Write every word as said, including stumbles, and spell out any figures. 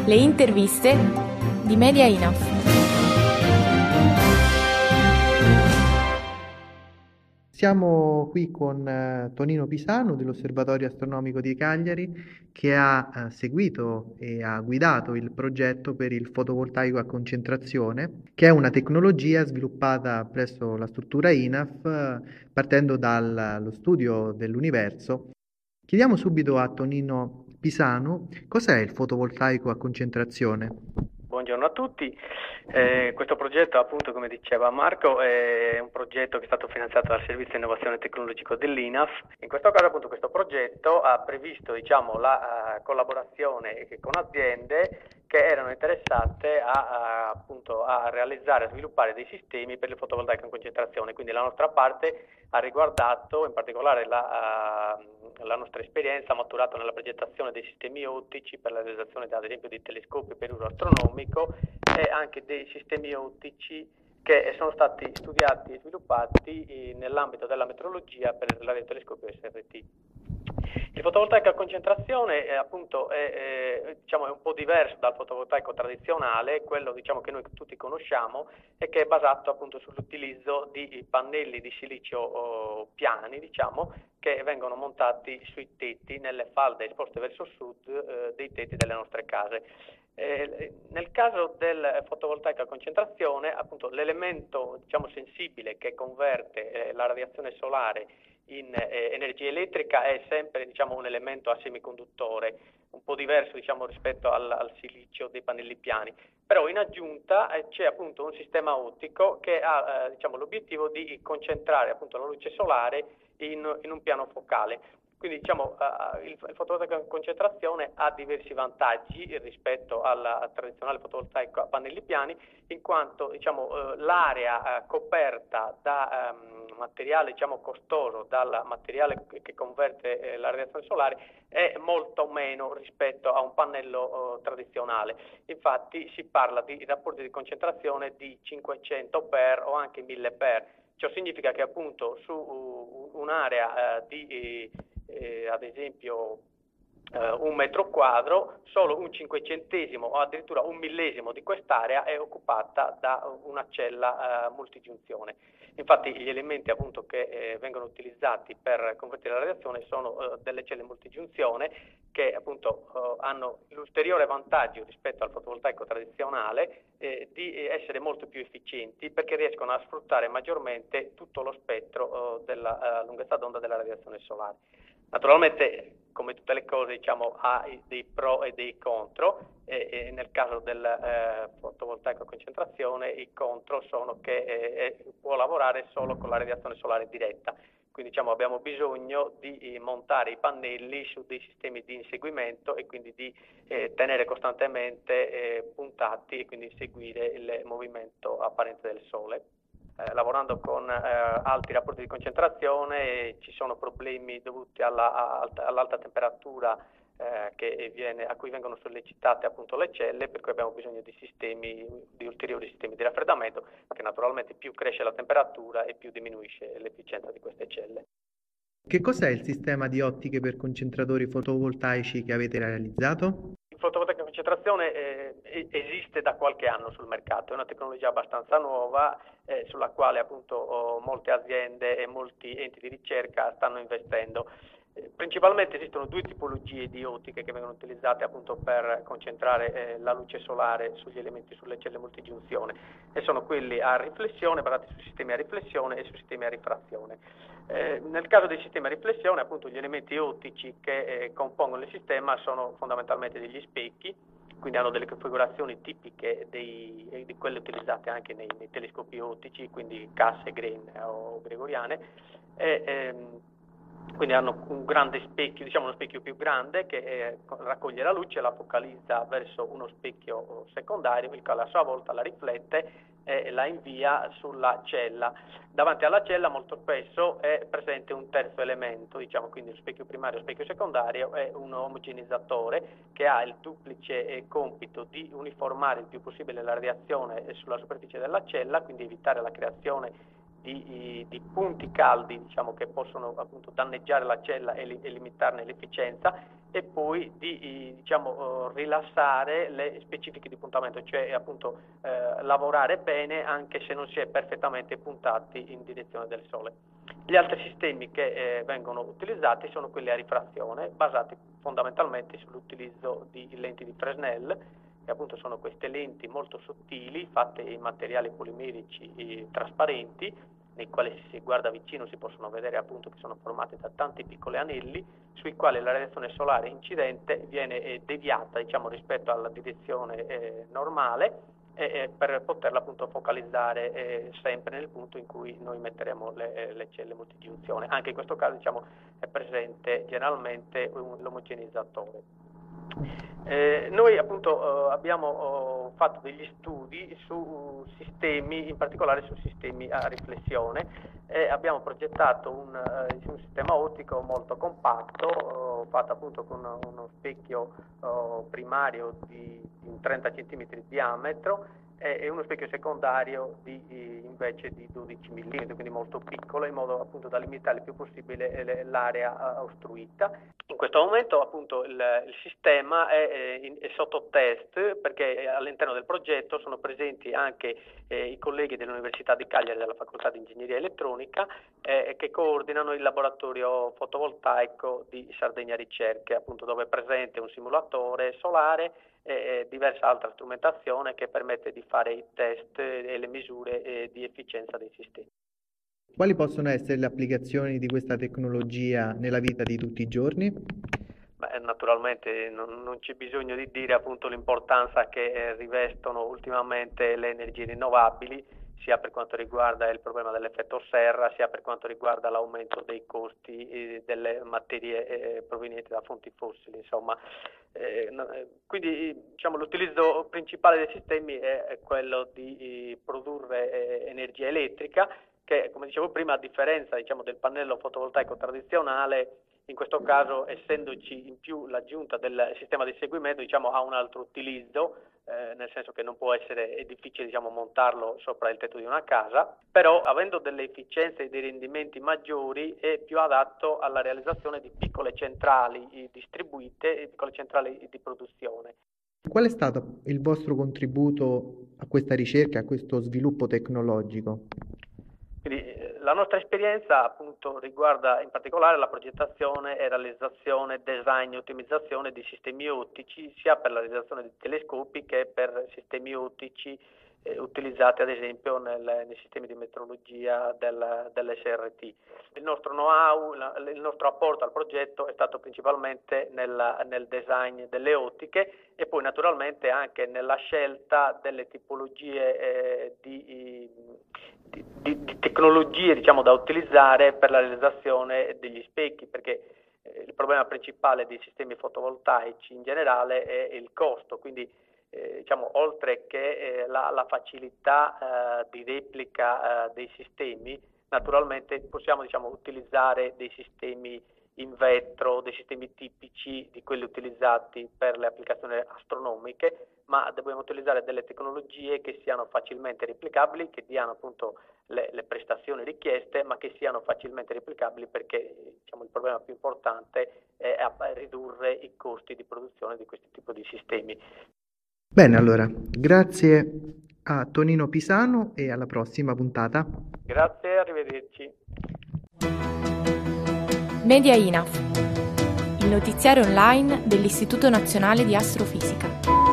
Le interviste di Media I N A F. Siamo qui con eh, Tonino Pisano dell'Osservatorio Astronomico di Cagliari, che ha eh, seguito e ha guidato il progetto per il fotovoltaico a concentrazione, che è una tecnologia sviluppata presso la struttura I N A F eh, partendo dallo studio dell'universo. Chiediamo subito a Tonino Pisano cos'è il fotovoltaico a concentrazione. Buongiorno a tutti, eh, questo progetto, appunto, come diceva Marco, è un progetto che è stato finanziato dal Servizio Innovazione Tecnologico dell'I N A F. In questo caso, appunto, questo progetto ha previsto, diciamo, la uh, collaborazione con aziende che erano interessate a, a, appunto, a realizzare, a sviluppare dei sistemi per il fotovoltaico in concentrazione. Quindi la nostra parte ha riguardato in particolare la, uh, la nostra esperienza maturata nella progettazione dei sistemi ottici per la realizzazione, ad esempio, di telescopi per uso astronomico e anche dei sistemi ottici che sono stati studiati e sviluppati nell'ambito della metrologia per il radiotelescopio S R T. Il fotovoltaico a concentrazione è, appunto, è, è, diciamo, è un po' diverso dal fotovoltaico tradizionale, quello, diciamo, che noi tutti conosciamo e che è basato, appunto, sull'utilizzo di pannelli di silicio oh, piani, diciamo, che vengono montati sui tetti, nelle falde esposte verso sud eh, dei tetti delle nostre case. Eh, nel caso del fotovoltaico a concentrazione, appunto, l'elemento, diciamo, sensibile che converte eh, la radiazione solare in eh, energia elettrica è sempre, diciamo, un elemento a semiconduttore, un po' diverso, diciamo, rispetto al, al silicio dei pannelli piani. Però in aggiunta eh, c'è, appunto, un sistema ottico che ha eh, diciamo, l'obiettivo di concentrare, appunto, la luce solare in, in un piano focale. Quindi, diciamo, uh, il, il fotovoltaico a concentrazione ha diversi vantaggi rispetto al, al tradizionale fotovoltaico a pannelli piani, in quanto, diciamo, uh, l'area uh, coperta da um, materiale, diciamo, costoso, dal materiale che, che converte eh, la radiazione solare, è molto meno rispetto a un pannello uh, tradizionale. Infatti si parla di rapporti di concentrazione di cinquecento per o anche mille per. Ciò significa che, appunto, su uh, un'area uh, di Eh, ad esempio eh, un metro quadro, solo un cinquecentesimo o addirittura un millesimo di quest'area è occupata da una cella eh, multigiunzione. Infatti gli elementi, appunto, che eh, vengono utilizzati per convertire la radiazione sono eh, delle celle multigiunzione che, appunto, eh, hanno l'ulteriore vantaggio rispetto al fotovoltaico tradizionale eh, di essere molto più efficienti, perché riescono a sfruttare maggiormente tutto lo spettro eh, della eh, lunghezza d'onda della radiazione solare. Naturalmente, come tutte le cose, diciamo, ha dei pro e dei contro, e, e nel caso del eh, fotovoltaico a concentrazione i contro sono che eh, può lavorare solo con la radiazione solare diretta. Quindi, diciamo, abbiamo bisogno di montare i pannelli su dei sistemi di inseguimento e quindi di eh, tenere costantemente eh, puntati e quindi seguire il movimento apparente del Sole. Eh, lavorando con eh, alti rapporti di concentrazione eh, ci sono problemi dovuti alla, a, all'alta temperatura eh, che viene, a cui vengono sollecitate, appunto, le celle, per cui abbiamo bisogno di sistemi, di ulteriori sistemi di raffreddamento, che naturalmente più cresce la temperatura e più diminuisce l'efficienza di queste celle. Che cos'è il sistema di ottiche per concentratori fotovoltaici che avete realizzato? Il fotovoltaico a concentrazione eh, esiste da qualche anno sul mercato, è una tecnologia abbastanza nuova eh, sulla quale, appunto, oh, molte aziende e molti enti di ricerca stanno investendo. Eh, principalmente esistono due tipologie di ottiche che vengono utilizzate, appunto, per concentrare eh, la luce solare sugli elementi, sulle celle multigiunzione, e sono quelli a riflessione, basati su sistemi a riflessione e su sistemi a rifrazione. Eh, nel caso dei sistemi a riflessione, appunto, gli elementi ottici che eh, compongono il sistema sono fondamentalmente degli specchi, quindi hanno delle configurazioni tipiche dei, di quelle utilizzate anche nei, nei telescopi ottici, quindi casse, Grain o gregoriane, e, ehm, quindi hanno un grande specchio, diciamo uno specchio più grande che eh, raccoglie la luce, la focalizza verso uno specchio secondario, il quale a sua volta la riflette e la invia sulla cella. Davanti alla cella molto spesso è presente un terzo elemento, diciamo, quindi lo specchio primario e lo specchio secondario è un omogenizzatore che ha il duplice compito di uniformare il più possibile la radiazione sulla superficie della cella, quindi evitare la creazione Di, di punti caldi, diciamo, che possono, appunto, danneggiare la cella e, li, e limitarne l'efficienza, e poi di diciamo, rilassare le specifiche di puntamento, cioè appunto eh, lavorare bene anche se non si è perfettamente puntati in direzione del Sole. Gli altri sistemi che eh, vengono utilizzati sono quelli a rifrazione, basati fondamentalmente sull'utilizzo di lenti di Fresnel, che appunto sono queste lenti molto sottili, fatte in materiali polimerici e trasparenti, nei quali se si guarda vicino si possono vedere appunto che sono formate da tanti piccoli anelli, sui quali la radiazione solare incidente viene eh, deviata diciamo, rispetto alla direzione eh, normale eh, eh, per poterla appunto focalizzare eh, sempre nel punto in cui noi metteremo le, le celle multigiunzione. Anche in questo caso diciamo, è presente generalmente un, l'omogenizzatore. Eh, noi appunto eh, abbiamo eh, fatto degli studi su uh, sistemi, in particolare su sistemi a riflessione, e abbiamo progettato un, uh, un sistema ottico molto compatto, uh, fatto appunto con uno specchio uh, primario di, di trenta centimetri di diametro e, e uno specchio secondario di, invece di dodici millimetri, quindi molto piccolo, in modo appunto da limitare il più possibile l'area uh, ostruita. In questo momento appunto il, il sistema è, è, è sotto test, perché all'interno del progetto sono presenti anche eh, i colleghi dell'Università di Cagliari della Facoltà di Ingegneria Elettronica eh, che coordinano il laboratorio fotovoltaico di Sardegna Ricerche, appunto dove è presente un simulatore solare e diversa altra strumentazione che permette di fare i test e le misure eh, di efficienza dei sistemi. Quali possono essere le applicazioni di questa tecnologia nella vita di tutti i giorni? Beh, naturalmente non, non c'è bisogno di dire appunto l'importanza che eh, rivestono ultimamente le energie rinnovabili, sia per quanto riguarda il problema dell'effetto serra, sia per quanto riguarda l'aumento dei costi eh, delle materie eh, provenienti da fonti fossili. Insomma, eh, quindi diciamo, l'utilizzo principale dei sistemi è, è quello di eh, produrre eh, energia elettrica, che, come dicevo prima, a differenza diciamo, del pannello fotovoltaico tradizionale, in questo caso, essendoci in più l'aggiunta del sistema di seguimento, diciamo, ha un altro utilizzo, eh, nel senso che non può essere, è difficile diciamo, montarlo sopra il tetto di una casa, però avendo delle efficienze e dei rendimenti maggiori è più adatto alla realizzazione di piccole centrali distribuite e piccole centrali di produzione. Qual è stato il vostro contributo a questa ricerca, a questo sviluppo tecnologico? Quindi, la nostra esperienza appunto riguarda in particolare la progettazione e realizzazione, design e ottimizzazione di sistemi ottici, sia per la realizzazione di telescopi che per sistemi ottici eh, utilizzati ad esempio nel, nei sistemi di metrologia del, dell'S R T. Il nostro know-how, la, il nostro apporto al progetto è stato principalmente nella, nel design delle ottiche e poi naturalmente anche nella scelta delle tipologie eh, di, di, di, di tecnologie diciamo, da utilizzare per la realizzazione degli specchi, perché eh, il problema principale dei sistemi fotovoltaici in generale è il costo, quindi eh, diciamo, oltre che eh, la, la facilità eh, di replica eh, dei sistemi, naturalmente possiamo diciamo, utilizzare dei sistemi in vetro, dei sistemi tipici di quelli utilizzati per le applicazioni astronomiche, ma dobbiamo utilizzare delle tecnologie che siano facilmente replicabili, che diano appunto le, le prestazioni richieste, ma che siano facilmente replicabili, perché diciamo, il problema più importante è ridurre i costi di produzione di questo tipo di sistemi. Bene, allora, grazie a Tonino Pisano e alla prossima puntata. Grazie, arrivederci. Media I N A F, il notiziario online dell'Istituto Nazionale di Astrofisica.